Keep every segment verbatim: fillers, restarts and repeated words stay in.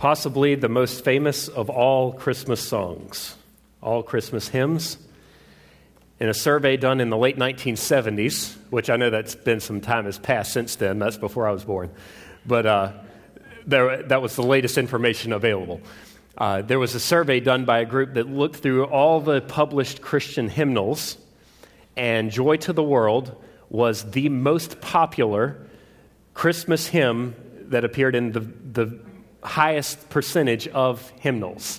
possibly the most famous of all Christmas songs, all Christmas hymns. In a survey done in the late nineteen seventies, which I know that's been some time has passed since then, that's before I was born, but uh, there, that was the latest information available. Uh, there was a survey done by a group that looked through all the published Christian hymnals, and Joy to the World was the most popular Christmas hymn that appeared in the, the highest percentage of hymnals.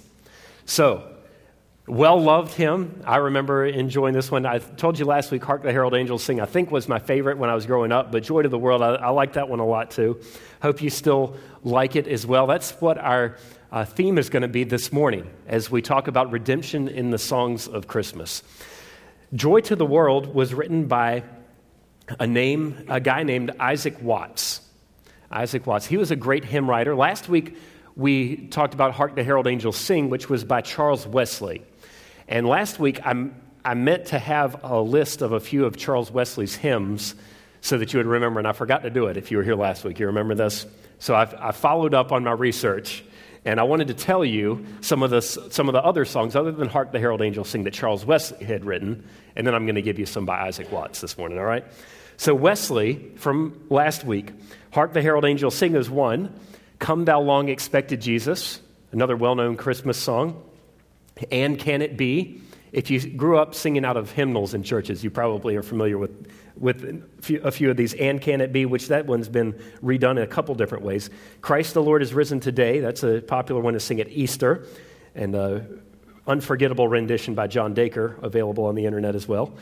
So, well-loved hymn. I remember enjoying this one. I told you last week, Hark the Herald Angels Sing, I think was my favorite when I was growing up, but Joy to the World, I, I like that one a lot too. Hope you still like it as well. That's what our uh, theme is going to be this morning as we talk about redemption in the songs of Christmas. Joy to the World was written by a name, a guy named Isaac Watts. Isaac Watts. He was a great hymn writer. Last week, we talked about Hark the Herald Angels Sing, which was by Charles Wesley. And last week, I'm, I meant to have a list of a few of Charles Wesley's hymns so that you would remember, and I forgot to do it if you were here last week. You remember this? So I've, I followed up on my research, and I wanted to tell you some of the, some of the other songs, other than Hark the Herald Angels Sing, that Charles Wesley had written, and then I'm going to give you some by Isaac Watts this morning, all right? So Wesley, from last week, Hark the Herald Angels Sing is one. Come Thou Long Expected Jesus, another well-known Christmas song. And Can It Be? If you grew up singing out of hymnals in churches, you probably are familiar with, with a, few, a few of these. And Can It Be? Which that one's been redone in a couple different ways. Christ the Lord is Risen Today. That's a popular one to sing at Easter. And an unforgettable rendition by John Dacre, available on the internet as well.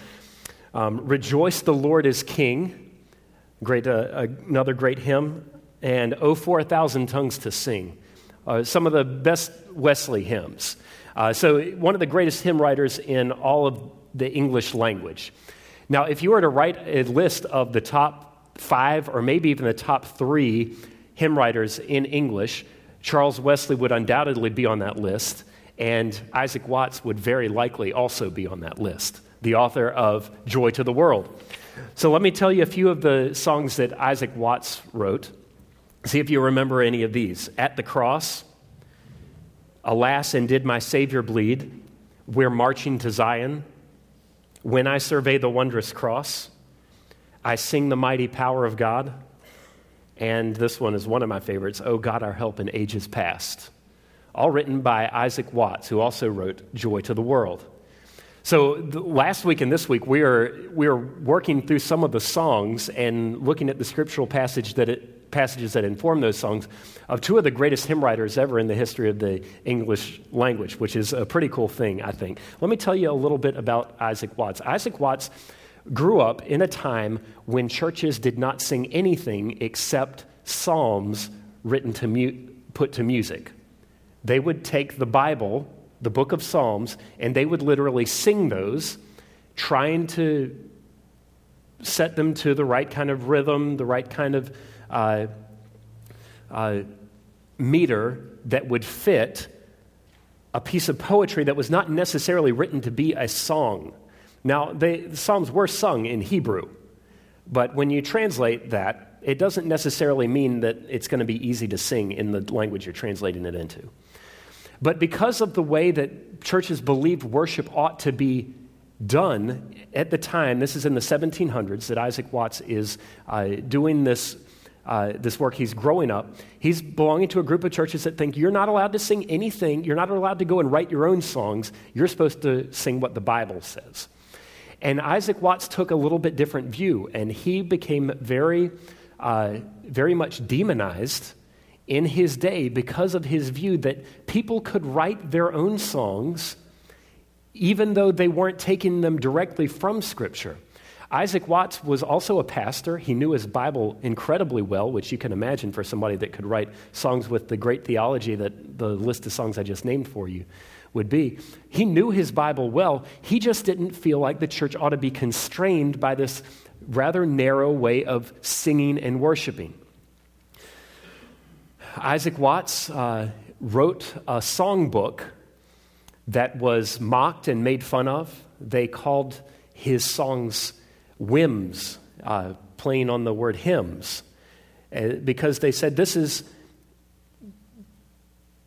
Um, Rejoice the Lord is King. Great, uh, another great hymn. And Oh, for a Thousand Tongues to Sing. Uh, some of the best Wesley hymns. Uh, so one of the greatest hymn writers in all of the English language. Now, if you were to write a list of the top five or maybe even the top three hymn writers in English, Charles Wesley would undoubtedly be on that list, and Isaac Watts would very likely also be on that list, the author of Joy to the World. So let me tell you a few of the songs that Isaac Watts wrote. See if you remember any of these. At the Cross, Alas, and Did My Savior Bleed? We're Marching to Zion. When I Survey the Wondrous Cross, I Sing the Mighty Power of God. And this one is one of my favorites, Oh God, Our Help in Ages Past. All written by Isaac Watts, who also wrote Joy to the World. So the, last week and this week, we are we are working through some of the songs and looking at the scriptural passage that it, passages that inform those songs of two of the greatest hymn writers ever in the history of the English language, which is a pretty cool thing, I think. Let me tell you a little bit about Isaac Watts. Isaac Watts grew up in a time when churches did not sing anything except psalms written to mu- put to music. They would take the Bible, the book of Psalms, and they would literally sing those, trying to set them to the right kind of rhythm, the right kind of uh, uh, meter that would fit a piece of poetry that was not necessarily written to be a song. Now, they, the Psalms were sung in Hebrew, but when you translate that, it doesn't necessarily mean that it's going to be easy to sing in the language you're translating it into. But because of the way that churches believed worship ought to be done at the time, this is in the seventeen hundreds that Isaac Watts is uh, doing this, uh, this work. He's growing up. He's belonging to a group of churches that think you're not allowed to sing anything. You're not allowed to go and write your own songs. You're supposed to sing what the Bible says. And Isaac Watts took a little bit different view, and he became very, uh, very much demonized in his day because of his view that people could write their own songs even though they weren't taking them directly from Scripture. Isaac Watts was also a pastor. He knew his Bible incredibly well, which you can imagine for somebody that could write songs with the great theology that the list of songs I just named for you would be. He knew his Bible well. He just didn't feel like the church ought to be constrained by this rather narrow way of singing and worshiping. Isaac Watts uh, wrote a songbook that was mocked and made fun of. They called his songs whims, uh, playing on the word hymns, uh, because they said this is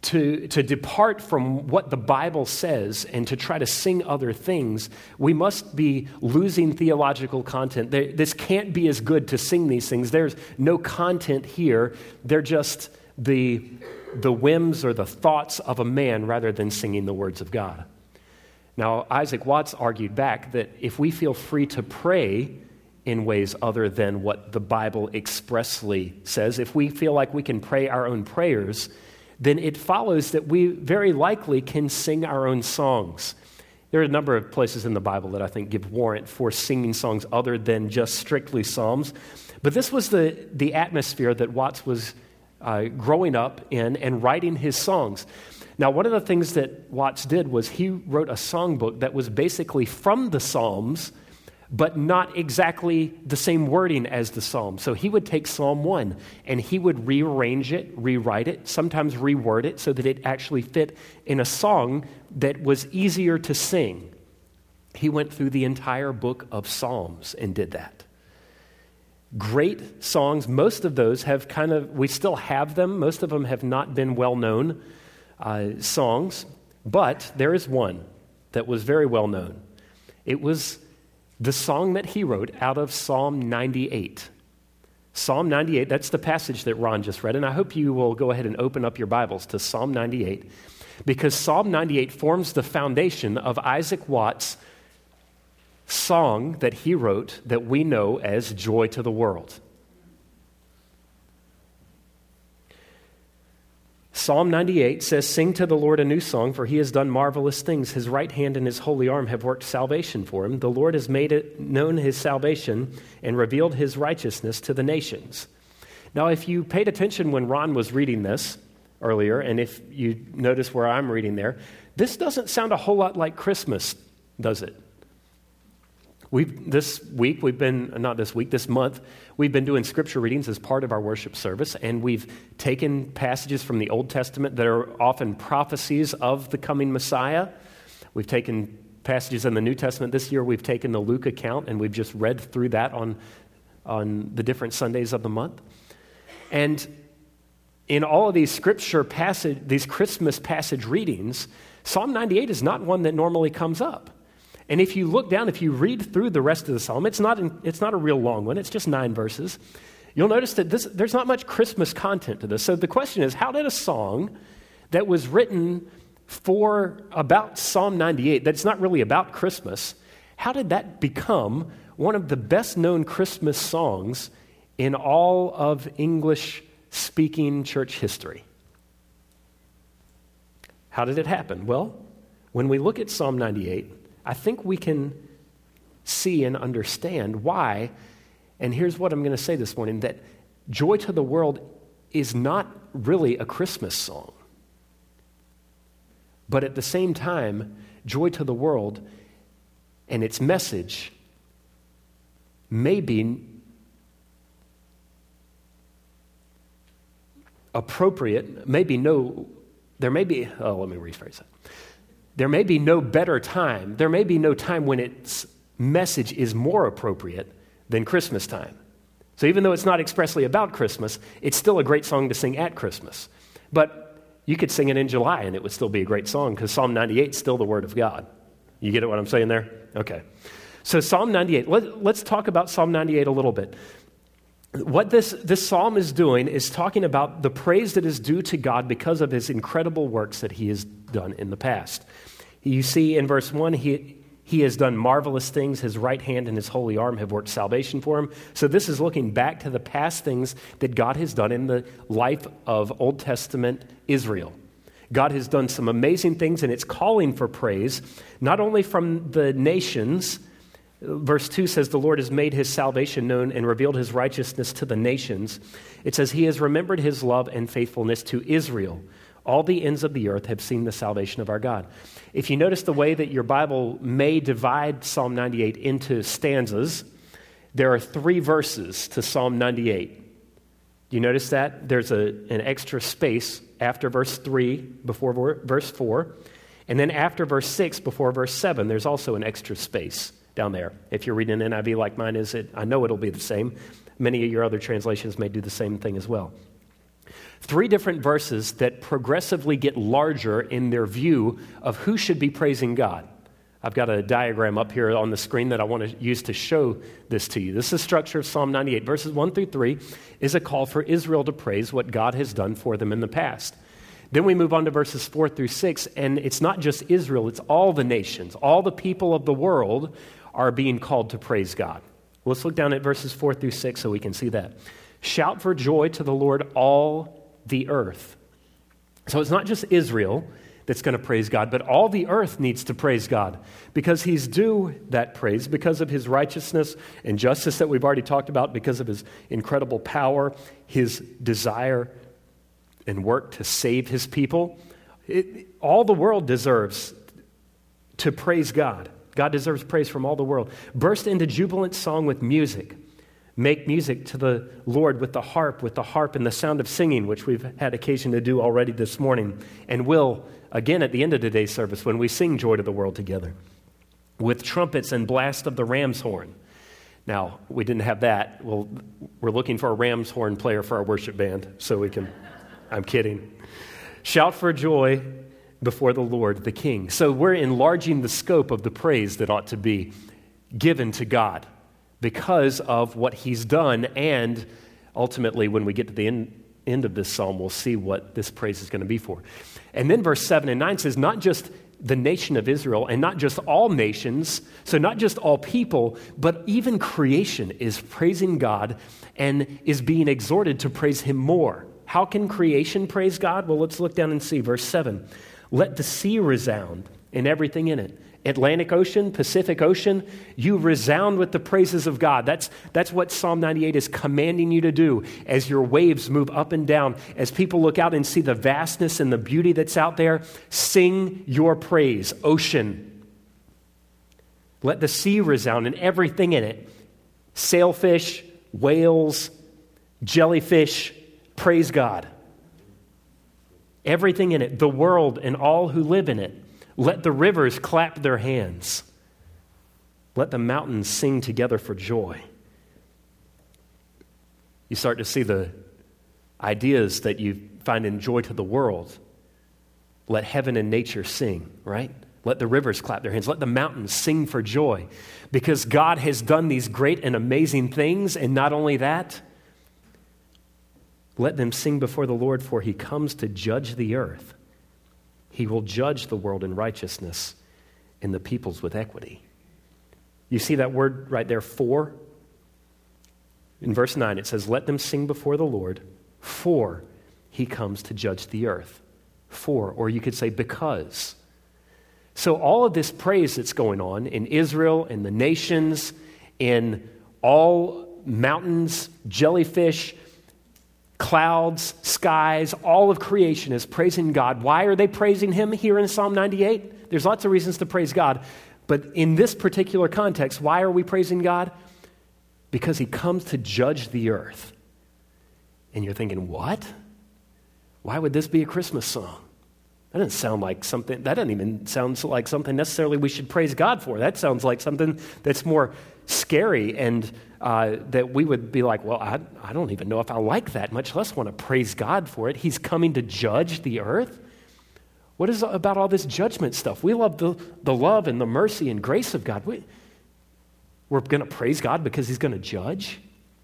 to, to depart from what the Bible says and to try to sing other things, we must be losing theological content. There, this can't be as good to sing these things. There's no content here. They're just the, the whims or the thoughts of a man rather than singing the words of God. Now, Isaac Watts argued back that if we feel free to pray in ways other than what the Bible expressly says, if we feel like we can pray our own prayers, then it follows that we very likely can sing our own songs. There are a number of places in the Bible that I think give warrant for singing songs other than just strictly psalms. But this was the, the atmosphere that Watts was uh, growing up in and writing his songs. Now, one of the things that Watts did was he wrote a songbook that was basically from the Psalms, but not exactly the same wording as the Psalm. So he would take Psalm one and he would rearrange it, rewrite it, sometimes reword it so that it actually fit in a song that was easier to sing. He went through the entire book of Psalms and did that. Great songs. Most of those have kind of, we still have them. Most of them have not been well-known uh, songs, but there is one that was very well-known. It was the song that he wrote out of Psalm ninety-eight. Psalm ninety-eight, that's the passage that Ron just read, and I hope you will go ahead and open up your Bibles to Psalm ninety-eight, because Psalm ninety-eight forms the foundation of Isaac Watts' song that he wrote that we know as Joy to the World. Psalm ninety-eight says, "Sing to the Lord a new song, for he has done marvelous things. His right hand and his holy arm have worked salvation for him. The Lord has made it known his salvation and revealed his righteousness to the nations." Now, if you paid attention when Ron was reading this earlier, and if you notice where I'm reading there, this doesn't sound a whole lot like Christmas, does it? We've, this week, we've been, not this week, this month, we've been doing scripture readings as part of our worship service, and we've taken passages from the Old Testament that are often prophecies of the coming Messiah. We've taken passages in the New Testament. This year, we've taken the Luke account, and we've just read through that on, on the different Sundays of the month. And in all of these scripture passage, these Christmas passage readings, Psalm ninety-eight is not one that normally comes up. And if you look down, if you read through the rest of the psalm, it's not, in, it's not a real long one. It's just nine verses. You'll notice that this, there's not much Christmas content to this. So the question is, how did a song that was written for about Psalm ninety-eight, that's not really about Christmas, how did that become one of the best-known Christmas songs in all of English-speaking church history? How did it happen? Well, when we look at Psalm ninety-eight, I think we can see and understand why, and here's what I'm going to say this morning, that Joy to the World is not really a Christmas song. But at the same time, Joy to the World and its message may be appropriate, maybe no, there may be, oh, let me rephrase that. There may be no better time, there may be no time when its message is more appropriate than Christmas time. So even though it's not expressly about Christmas, it's still a great song to sing at Christmas. But you could sing it in July and it would still be a great song because Psalm ninety-eight is still the Word of God. You get what I'm saying there? Okay. So Psalm ninety-eight, let, let's talk about Psalm ninety-eight a little bit. What this, this psalm is doing is talking about the praise that is due to God because of his incredible works that he has done in the past. You see in verse one, he, he has done marvelous things. His right hand and his holy arm have worked salvation for him. So this is looking back to the past things that God has done in the life of Old Testament Israel. God has done some amazing things, and it's calling for praise, not only from the nations. Verse two says, "The Lord has made his salvation known and revealed his righteousness to the nations." It says, "He has remembered his love and faithfulness to Israel. All the ends of the earth have seen the salvation of our God." If you notice the way that your Bible may divide Psalm ninety-eight into stanzas, there are three verses to Psalm ninety-eight. Do you notice that? There's a, an extra space after verse three, before verse four, and then after verse six, before verse seven, there's also an extra space down there. If you're reading an N I V like mine is, it, I know it'll be the same. Many of your other translations may do the same thing as well. Three different verses that progressively get larger in their view of who should be praising God. I've got a diagram up here on the screen that I want to use to show this to you. This is the structure of Psalm ninety-eight. Verses one through three is a call for Israel to praise what God has done for them in the past. Then we move on to verses four through six, and it's not just Israel, it's all the nations. All the people of the world are being called to praise God. Let's look down at verses four through six so we can see that. Shout for joy to the Lord, all the earth. So it's not just Israel that's going to praise God, but all the earth needs to praise God because he's due that praise because of his righteousness and justice that we've already talked about, because of his incredible power, his desire and work to save his people. It, all the world deserves to praise God. God deserves praise from all the world. Burst into jubilant song with music. Make music to the Lord with the harp, with the harp and the sound of singing, which we've had occasion to do already this morning, and will again at the end of today's service when we sing Joy to the World together, with trumpets and blast of the ram's horn. Now, we didn't have that. Well, we're looking for a ram's horn player for our worship band, so we can, I'm kidding. Shout for joy before the Lord, the King. So we're enlarging the scope of the praise that ought to be given to God because of what he's done, and ultimately when we get to the end, end of this psalm, we'll see what this praise is going to be for. And then verse seven and nine says, not just the nation of Israel and not just all nations, so not just all people, but even creation is praising God and is being exhorted to praise him more. How can creation praise God? Well, let's look down and see verse seven. Let the sea resound and everything in it. Atlantic Ocean, Pacific Ocean, you resound with the praises of God. That's, that's what Psalm ninety-eight is commanding you to do as your waves move up and down. As people look out and see the vastness and the beauty that's out there, sing your praise, ocean. Let the sea resound and everything in it. Sailfish, whales, jellyfish, praise God. Everything in it, the world and all who live in it. Let the rivers clap their hands. Let the mountains sing together for joy. You start to see the ideas that you find in Joy to the World. Let heaven and nature sing, right? Let the rivers clap their hands. Let the mountains sing for joy. Because God has done these great and amazing things, and not only that, let them sing before the Lord, for he comes to judge the earth. He will judge the world in righteousness and the peoples with equity. You see that word right there, for? In verse nine, it says, let them sing before the Lord, for he comes to judge the earth. For, or you could say because. So all of this praise that's going on in Israel, in the nations, in all mountains, jellyfish, clouds, skies, all of creation is praising God. Why are they praising him here in Psalm ninety-eight? There's lots of reasons to praise God. But in this particular context, why are we praising God? Because he comes to judge the earth. And you're thinking, what? Why would this be a Christmas song? That doesn't sound like something, that doesn't even sound like something necessarily we should praise God for. That sounds like something that's more scary and uh, that we would be like, well, I, I don't even know if I like that, much less want to praise God for it. He's coming to judge the earth. What is about all this judgment stuff? We love the, the love and the mercy and grace of God. We, we're going to praise God because he's going to judge.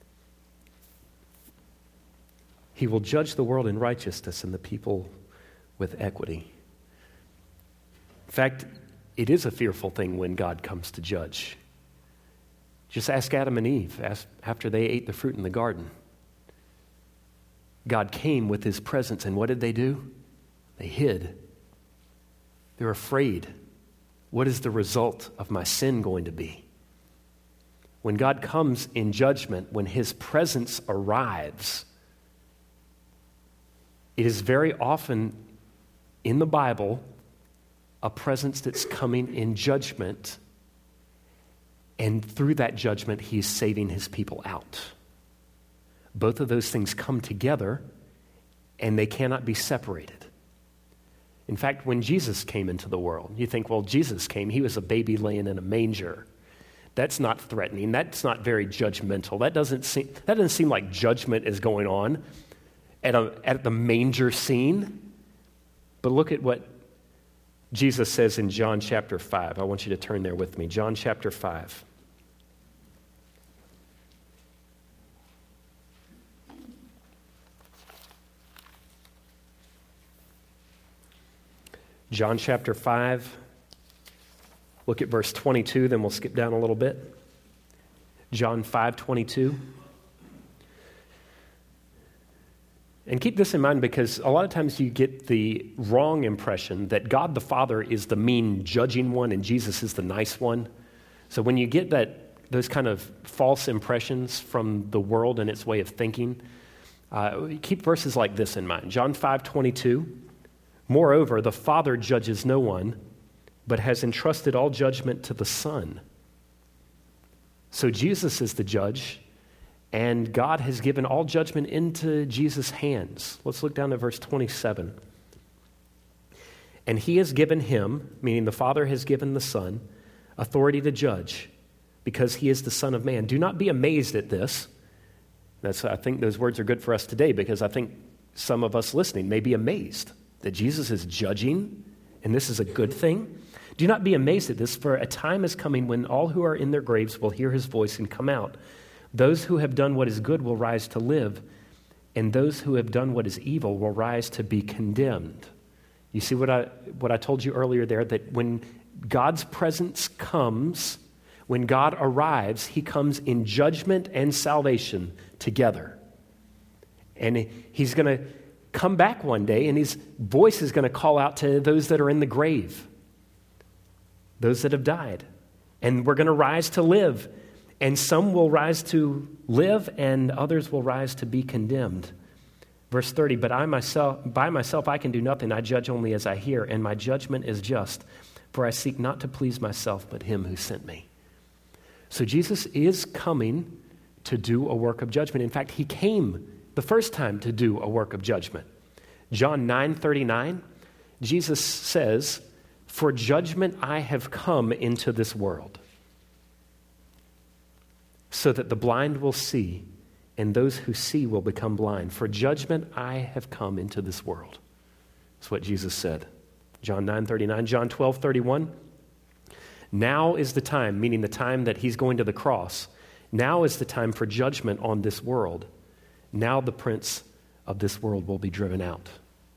He will judge the world in righteousness and the people with equity. In fact, it is a fearful thing when God comes to judge. Just ask Adam and Eve ask, after they ate the fruit in the garden. God came with his presence, and what did they do? They hid. They're afraid. What is the result of my sin going to be? When God comes in judgment, when his presence arrives, it is very often in the Bible a presence that's coming in judgment, and through that judgment, he's saving his people out. Both of those things come together, and they cannot be separated. In fact, when Jesus came into the world, you think, well, Jesus came, he was a baby laying in a manger. That's not threatening. That's not very judgmental. That doesn't seem, that doesn't seem like judgment is going on. at, a, at the manger scene. But look at what Jesus says in John chapter five. I want you to turn there with me. John chapter five. John chapter five. Look at verse twenty-two, then we'll skip down a little bit. John five twenty-two. And keep this in mind because a lot of times you get the wrong impression that God the Father is the mean, judging one and Jesus is the nice one. So when you get that those kind of false impressions from the world and its way of thinking, uh, keep verses like this in mind. John five twenty-two. Moreover, the Father judges no one, but has entrusted all judgment to the Son. So Jesus is the judge, and God has given all judgment into Jesus' hands. Let's look down to verse twenty-seven. And he has given him, meaning the Father has given the Son, authority to judge, because he is the Son of Man. Do not be amazed at this. That's, I think those words are good for us today, because I think some of us listening may be amazed that Jesus is judging, and this is a good thing. Do not be amazed at this, for a time is coming when all who are in their graves will hear his voice and come out. Those who have done what is good will rise to live, and those who have done what is evil will rise to be condemned. You see what I what I told you earlier there, that when God's presence comes, when God arrives, he comes in judgment and salvation together. And he's going to come back one day, and his voice is going to call out to those that are in the grave, those that have died. And we're going to rise to live. And some will rise to live, and others will rise to be condemned. Verse thirty, but I myself, by myself I can do nothing. I judge only as I hear, and my judgment is just. For I seek not to please myself, but him who sent me. So Jesus is coming to do a work of judgment. In fact, he came the first time to do a work of judgment. John nine thirty-nine, Jesus says, for judgment I have come into this world, so that the blind will see, and those who see will become blind. For judgment I have come into this world. That's what Jesus said. John nine thirty-nine. John twelve thirty-one. Now is the time, meaning the time that he's going to the cross. Now is the time for judgment on this world. Now the prince of this world will be driven out.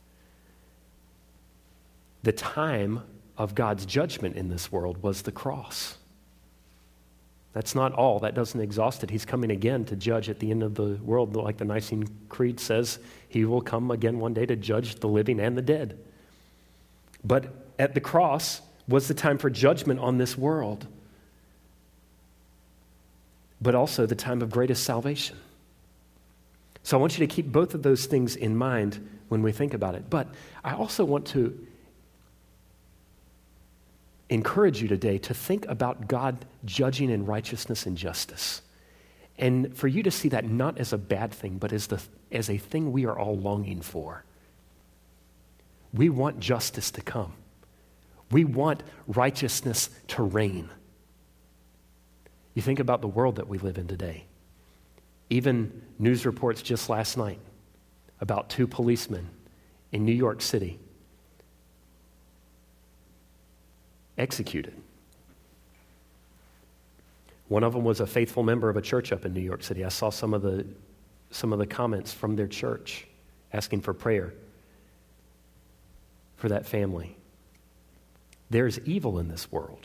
The time of God's judgment in this world was the cross. That's not all. That doesn't exhaust it. He's coming again to judge at the end of the world. Like the Nicene Creed says, he will come again one day to judge the living and the dead. But at the cross was the time for judgment on this world, but also the time of greatest salvation. So I want you to keep both of those things in mind when we think about it. But I also want to encourage you today to think about God judging in righteousness and justice. And for you to see that not as a bad thing, but as, the, as a thing we are all longing for. We want justice to come. We want righteousness to reign. You think about the world that we live in today. Even news reports just last night about two policemen in New York City executed. One of them was a faithful member of a church up in New York City. I saw some of the some of the comments from their church asking for prayer for that family. There's evil in this world.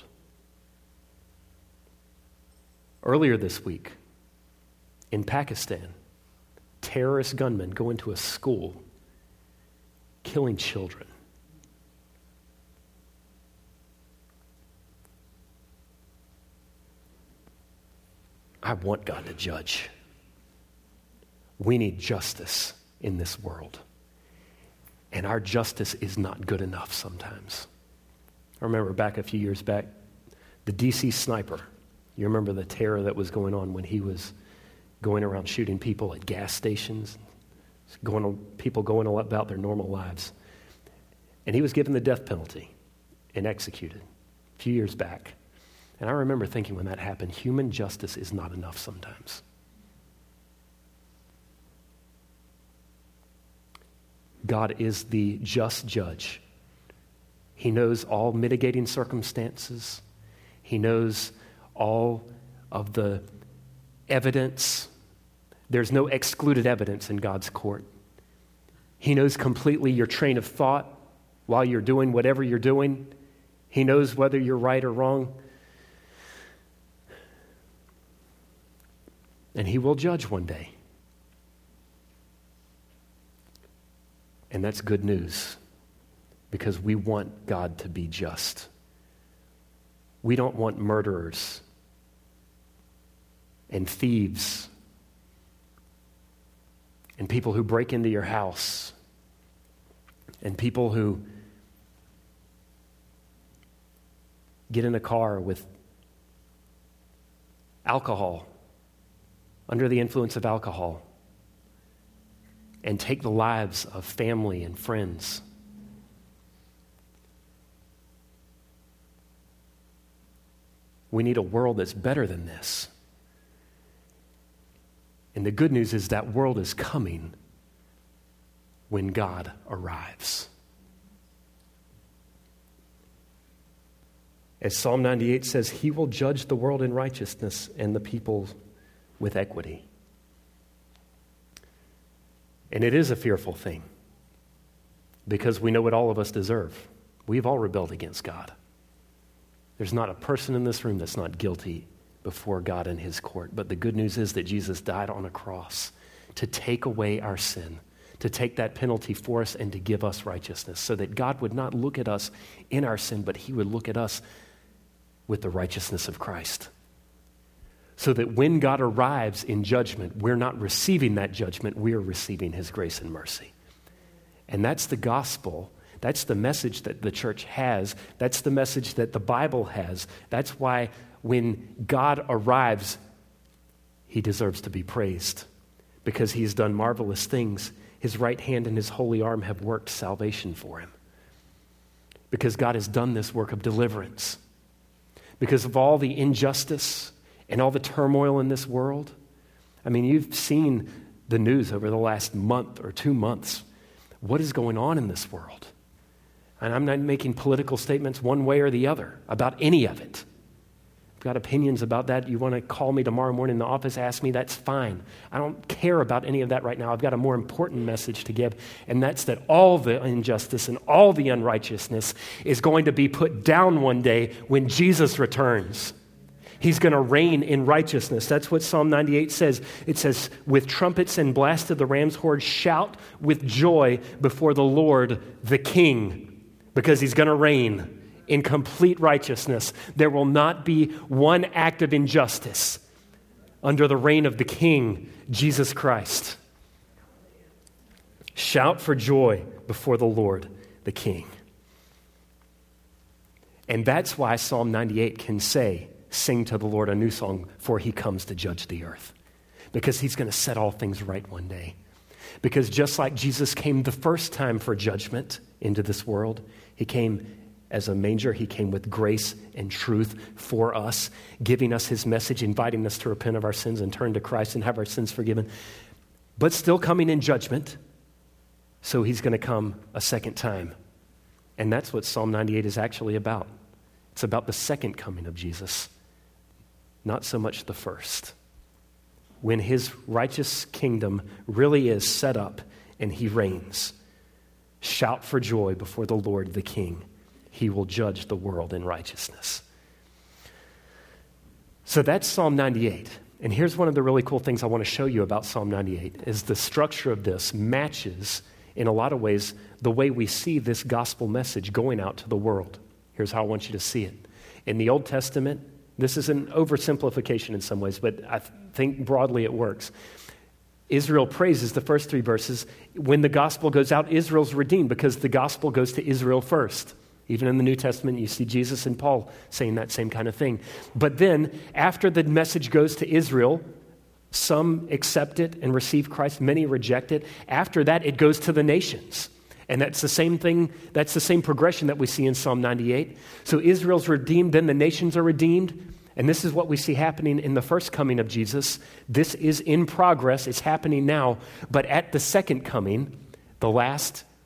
Earlier this week, in Pakistan, terrorist gunmen go into a school, killing children. I want God to judge. We need justice in this world. And our justice is not good enough sometimes. I remember back a few years back, the D C sniper. You remember the terror that was going on when he was going around shooting people at gas stations, going people going about their normal lives. And he was given the death penalty and executed a few years back. And I remember thinking when that happened, human justice is not enough sometimes. God is the just judge. He knows all mitigating circumstances. He knows all of the evidence. There's no excluded evidence in God's court. He knows completely your train of thought while you're doing whatever you're doing. He knows whether you're right or wrong. And he will judge one day. And that's good news, because we want God to be just. We don't want murderers and thieves and people who break into your house and people who get in a car with alcohol, under the influence of alcohol, and take the lives of family and friends. We need a world that's better than this. And the good news is that world is coming when God arrives. As Psalm ninety-eight says, he will judge the world in righteousness and the people with equity. And it is a fearful thing, because we know what all of us deserve. We've all rebelled against God. There's not a person in this room that's not guilty before God in his court. But the good news is that Jesus died on a cross to take away our sin, to take that penalty for us and to give us righteousness, so that God would not look at us in our sin, but he would look at us with the righteousness of Christ. So that when God arrives in judgment, we're not receiving that judgment, we're receiving his grace and mercy. And that's the gospel. That's the message that the church has. That's the message that the Bible has. That's why when God arrives, he deserves to be praised, because he's done marvelous things. His right hand and his holy arm have worked salvation for him, because God has done this work of deliverance. Because of all the injustice and all the turmoil in this world. I mean, you've seen the news over the last month or two months. What is going on in this world? And I'm not making political statements one way or the other about any of it. If you've got opinions about that, you want to call me tomorrow morning in the office, ask me, that's fine. I don't care about any of that right now. I've got a more important message to give, and that's that all the injustice and all the unrighteousness is going to be put down one day when Jesus returns. He's going to reign in righteousness. That's what Psalm ninety-eight says. It says, with trumpets and blast of the ram's horn, shout with joy before the Lord the King, because he's going to reign in complete righteousness. There will not be one act of injustice under the reign of the King, Jesus Christ. Shout for joy before the Lord the King. And that's why Psalm ninety-eight can say, sing to the Lord a new song, for he comes to judge the earth. Because he's going to set all things right one day. Because just like Jesus came the first time for judgment into this world, he came as a manger, he came with grace and truth for us, giving us his message, inviting us to repent of our sins and turn to Christ and have our sins forgiven, but still coming in judgment. So he's going to come a second time. And that's what Psalm ninety-eight is actually about. It's about the second coming of Jesus, not so much the first. When his righteous kingdom really is set up and he reigns, shout for joy before the Lord the King. He will judge the world in righteousness. So that's Psalm ninety-eight. And here's one of the really cool things I want to show you about Psalm ninety-eight is the structure of this matches, in a lot of ways, the way we see this gospel message going out to the world. Here's how I want you to see it. In the Old Testament, this is an oversimplification in some ways, but I think broadly it works. Israel praises the first three verses. When the gospel goes out, Israel's redeemed because the gospel goes to Israel first. Even in the New Testament, you see Jesus and Paul saying that same kind of thing. But then, after the message goes to Israel, some accept it and receive Christ, many reject it. After that, it goes to the nations. And that's the same thing, that's the same progression that we see in Psalm ninety-eight. So Israel's redeemed, then the nations are redeemed. And this is what we see happening in the first coming of Jesus. This is in progress, it's happening now. But at the second coming, the last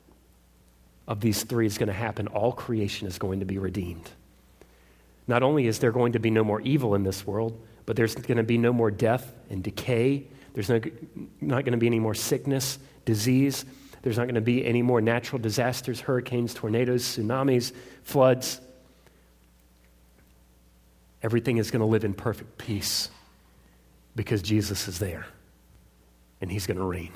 of these three is going to happen. All creation is going to be redeemed. Not only is there going to be no more evil in this world, but there's going to be no more death and decay. There's no, not going to be any more sickness, disease. There's not going to be any more natural disasters, hurricanes, tornadoes, tsunamis, floods. Everything is going to live in perfect peace because Jesus is there and he's going to reign.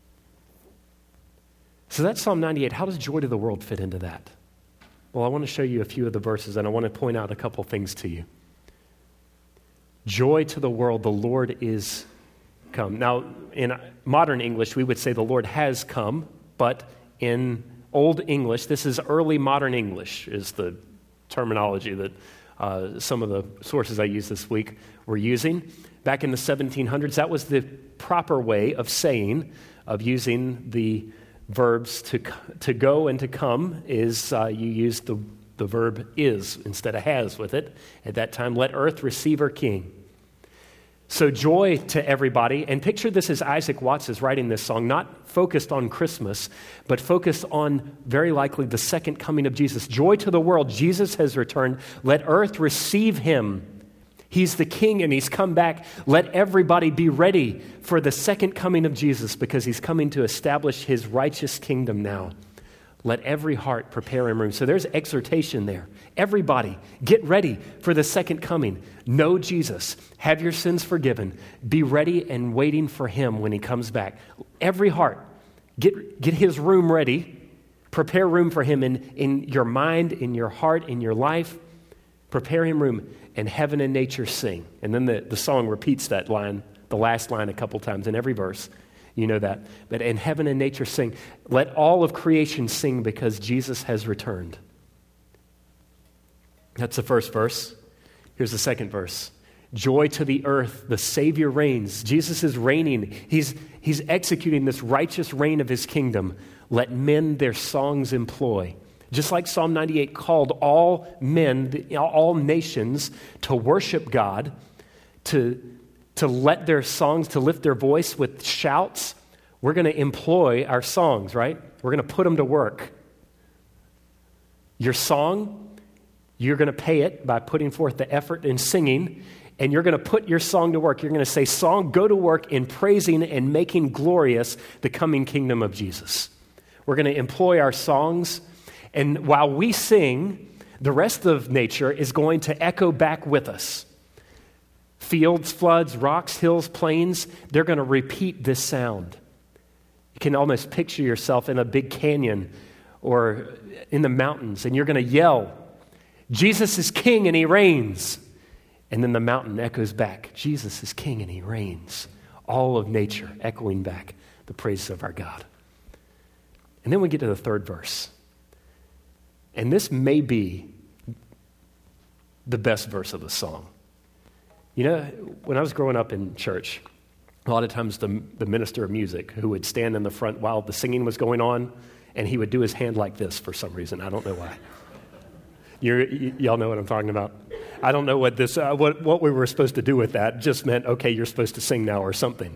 So that's Psalm ninety-eight. How does joy to the world fit into that? Well, I want to show you a few of the verses, and I want to point out a couple things to you. Joy to the world, the Lord is come. Now, in modern English, we would say the Lord has come, but in Old English, this is early modern English, is the terminology that uh, some of the sources I used this week were using. Back in the seventeen hundreds, that was the proper way of saying, of using the verbs to to go and to come, is uh, you use the, the verb is instead of has with it. At that time, let earth receive her king. So joy to everybody. And picture this as Isaac Watts is writing this song, not focused on Christmas, but focused on very likely the second coming of Jesus. Joy to the world. Jesus has returned. Let earth receive him. He's the king and he's come back. Let everybody be ready for the second coming of Jesus because he's coming to establish his righteous kingdom now. Let every heart prepare him room. So there's exhortation there. Everybody, get ready for the second coming. Know Jesus. Have your sins forgiven. Be ready and waiting for him when he comes back. Every heart, get, get his room ready. Prepare room for him in, in your mind, in your heart, in your life. Prepare him room. And heaven and nature sing. And then the, the song repeats that line, the last line a couple times in every verse. You know that. But and heaven and nature sing. Let all of creation sing because Jesus has returned. That's the first verse. Here's the second verse. Joy to the earth, the Savior reigns. Jesus is reigning. He's, he's executing this righteous reign of his kingdom. Let men their songs employ. Just like Psalm ninety-eight called all men, all nations to worship God, to, to let their songs, to lift their voice with shouts, we're going to employ our songs, right? We're going to put them to work. Your song, you're going to pay it by putting forth the effort in singing, and you're going to put your song to work. You're going to say, song, go to work in praising and making glorious the coming kingdom of Jesus. We're going to employ our songs. And while we sing, the rest of nature is going to echo back with us. Fields, floods, rocks, hills, plains, they're going to repeat this sound. You can almost picture yourself in a big canyon or in the mountains, and you're going to yell, Jesus is king and he reigns. And then the mountain echoes back, Jesus is king and he reigns. All of nature echoing back the praises of our God. And then we get to the third verse. And this may be the best verse of the song. You know, when I was growing up in church, a lot of times the, the minister of music who would stand in the front while the singing was going on, and he would do his hand like this for some reason. I don't know why. You're, y- y'all know what I'm talking about? I don't know what this, uh, what, what we were supposed to do with that. It just meant, okay, you're supposed to sing now or something.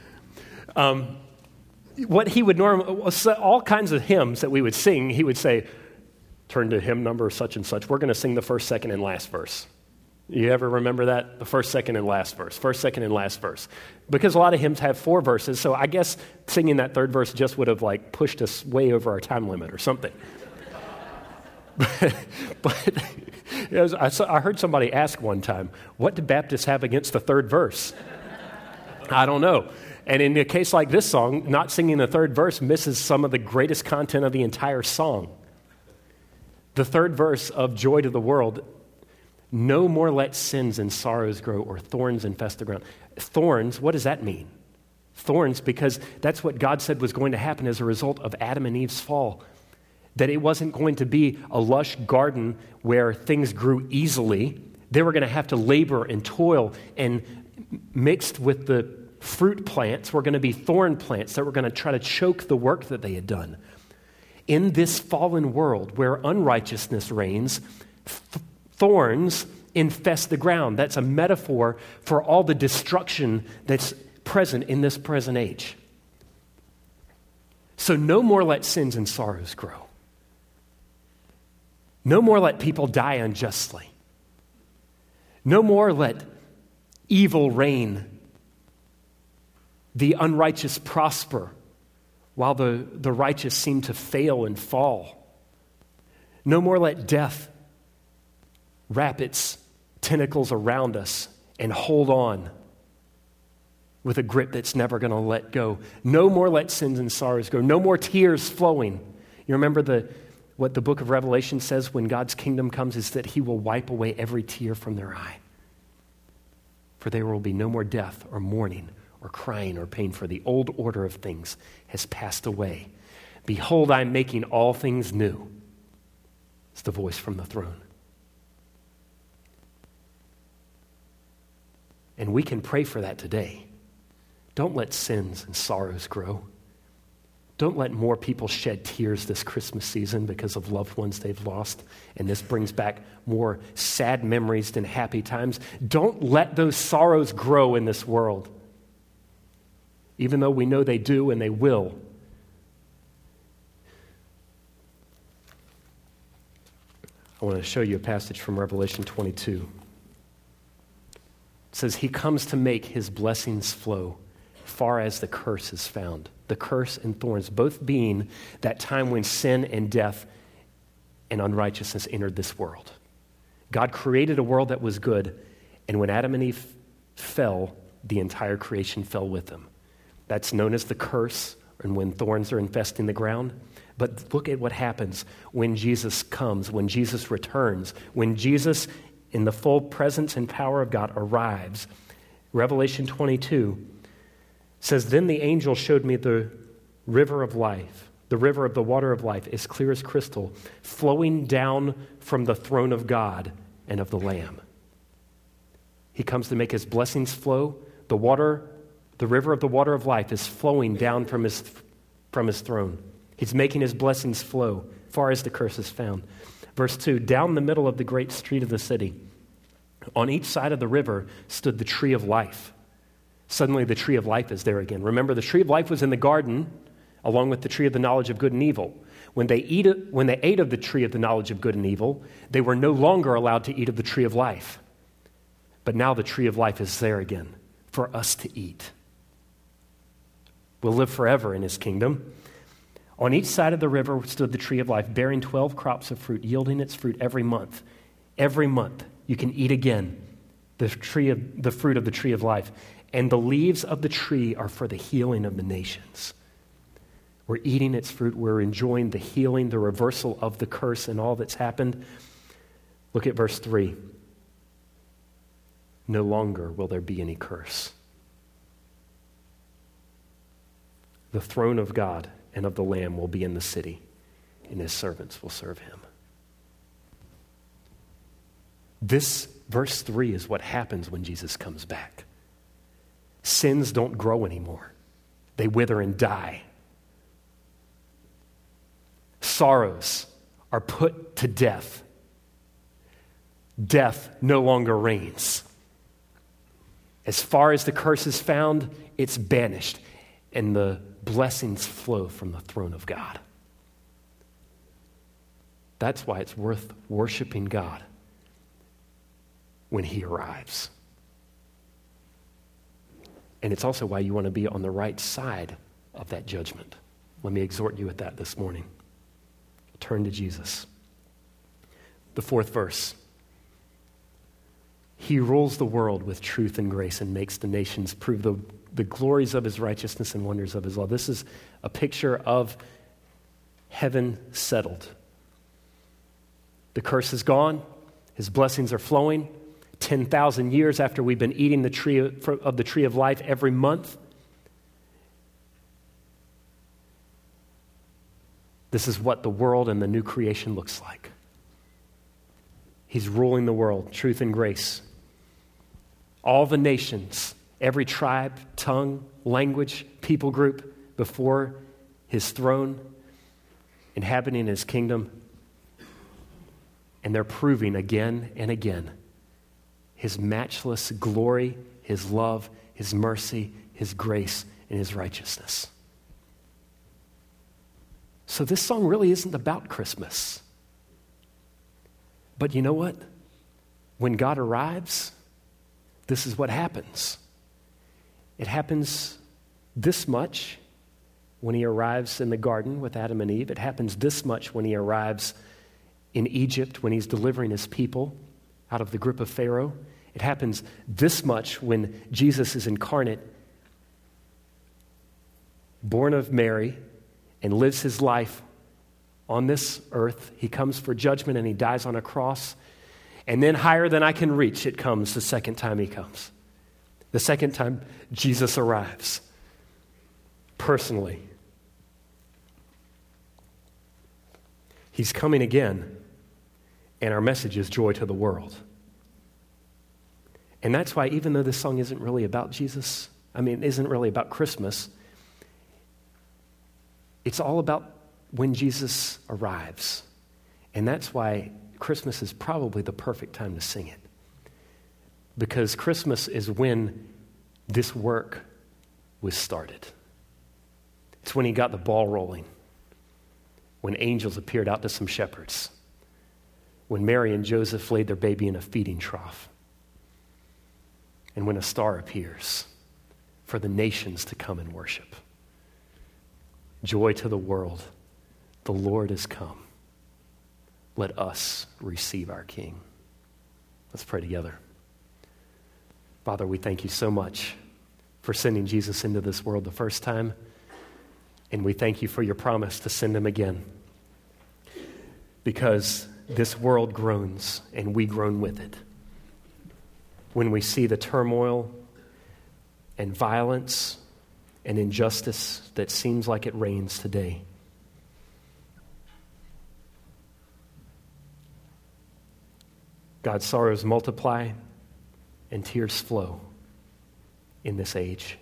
Um, what he would normally, all kinds of hymns that we would sing, he would say, turn to hymn number such and such. We're going to sing the first, second, and last verse. You ever remember that? The first, second, and last verse. First, second, and last verse. Because a lot of hymns have four verses, so I guess singing that third verse just would have like pushed us way over our time limit or something. but but was, I, saw, I heard somebody ask one time, what do Baptists have against the third verse? I don't know. And in a case like this song, not singing the third verse misses some of the greatest content of the entire song. The third verse of Joy to the World, no more let sins and sorrows grow or thorns infest the ground. Thorns, what does that mean? Thorns, because that's what God said was going to happen as a result of Adam and Eve's fall. That it wasn't going to be a lush garden where things grew easily. They were going to have to labor and toil, and mixed with the fruit plants were going to be thorn plants that were going to try to choke the work that they had done. In this fallen world where unrighteousness reigns, th- thorns infest the ground. That's a metaphor for all the destruction that's present in this present age. So no more let sins and sorrows grow. No more let people die unjustly. No more let evil reign, the unrighteous prosper, while the, the righteous seem to fail and fall. No more let death wrap its tentacles around us and hold on with a grip that's never going to let go. No more let sins and sorrows go. No more tears flowing. You remember the what the book of Revelation says when God's kingdom comes is that he will wipe away every tear from their eye. For there will be no more death or mourning or crying or pain, for the old order of things has passed away. Behold, I'm making all things new. It's the voice from the throne. And we can pray for that today. Don't let sins and sorrows grow. Don't let more people shed tears this Christmas season because of loved ones they've lost, and this brings back more sad memories than happy times. Don't let those sorrows grow in this world, even though we know they do and they will. I want to show you a passage from Revelation twenty-two. It says, he comes to make his blessings flow far as the curse is found. The curse and thorns, both being that time when sin and death and unrighteousness entered this world. God created a world that was good, and when Adam and Eve fell, the entire creation fell with them. That's known as the curse, and when thorns are infesting the ground. But look at what happens when Jesus comes, when Jesus returns, when Jesus, in the full presence and power of God, arrives. Revelation twenty-two says, then the angel showed me the river of life, the river of the water of life, as clear as crystal, flowing down from the throne of God and of the Lamb. He comes to make his blessings flow. The water, the river of the water of life is flowing down from his, from his throne. He's making his blessings flow, far as the curse is found. Verse two, down the middle of the great street of the city, on each side of the river stood the tree of life. Suddenly the tree of life is there again. Remember, the tree of life was in the garden, along with the tree of the knowledge of good and evil. When they, eat it, when they ate of the tree of the knowledge of good and evil, they were no longer allowed to eat of the tree of life. But now the tree of life is there again for us to eat. We'll live forever in his kingdom. On each side of the river stood the tree of life, bearing twelve crops of fruit, yielding its fruit every month. Every month you can eat again the tree of the fruit of the tree of life. And the leaves of the tree are for the healing of the nations. We're eating its fruit. We're enjoying the healing, the reversal of the curse and all that's happened. Look at verse three. No longer will there be any curse. The throne of God and of the Lamb will be in the city, and his servants will serve him. This, verse three, is what happens when Jesus comes back. Sins don't grow anymore. They wither and die. Sorrows are put to death. Death no longer reigns. As far as the curse is found, it's banished, and the blessings flow from the throne of God. That's why it's worth worshiping God when he arrives. And it's also why you want to be on the right side of that judgment. Let me exhort you with that this morning. Turn to Jesus. The fourth verse. He rules the world with truth and grace and makes the nations prove the, the glories of his righteousness and wonders of his law. This is a picture of heaven settled. The curse is gone. His blessings are flowing. ten thousand years after we've been eating the tree of, of the tree of life every month. This is what the world and the new creation looks like. He's ruling the world, truth and grace. All the nations, every tribe, tongue, language, people group before his throne, inhabiting his kingdom. And they're proving again and again his matchless glory, his love, his mercy, his grace, and his righteousness. So this song really isn't about Christmas. But you know what? When God arrives, this is what happens. It happens this much when he arrives in the garden with Adam and Eve. It happens this much when he arrives in Egypt, when he's delivering his people out of the grip of Pharaoh. It happens this much when Jesus is incarnate, born of Mary, and lives his life on this earth. He comes for judgment and he dies on a cross. And then higher than I can reach, it comes the second time he comes. The second time Jesus arrives personally. He's coming again, and our message is joy to the world. And that's why, even though this song isn't really about Jesus, I mean, it isn't really about Christmas, it's all about when Jesus arrives. And that's why Christmas is probably the perfect time to sing it. Because Christmas is when this work was started. It's when he got the ball rolling. When angels appeared out to some shepherds. When Mary and Joseph laid their baby in a feeding trough. And when a star appears for the nations to come and worship. Joy to the world. The Lord has come. Let us receive our King. Let's pray together. Father, we thank you so much for sending Jesus into this world the first time, and we thank you for your promise to send him again, because this world groans and we groan with it. When we see the turmoil and violence and injustice that seems like it reigns today, God's sorrows multiply and tears flow in this age.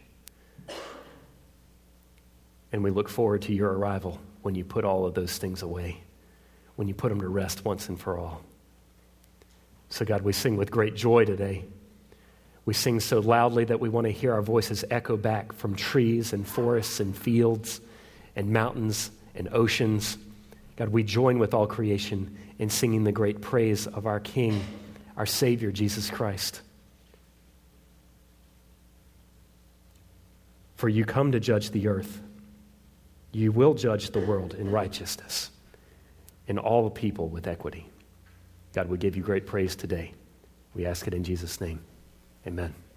And we look forward to your arrival when you put all of those things away, when you put them to rest once and for all. So God, we sing with great joy today. We sing so loudly that we want to hear our voices echo back from trees and forests and fields and mountains and oceans. God, we join with all creation in singing the great praise of our King, our Savior, Jesus Christ. For you come to judge the earth. You will judge the world in righteousness and all the people with equity. God, we give you great praise today. We ask it in Jesus' name. Amen.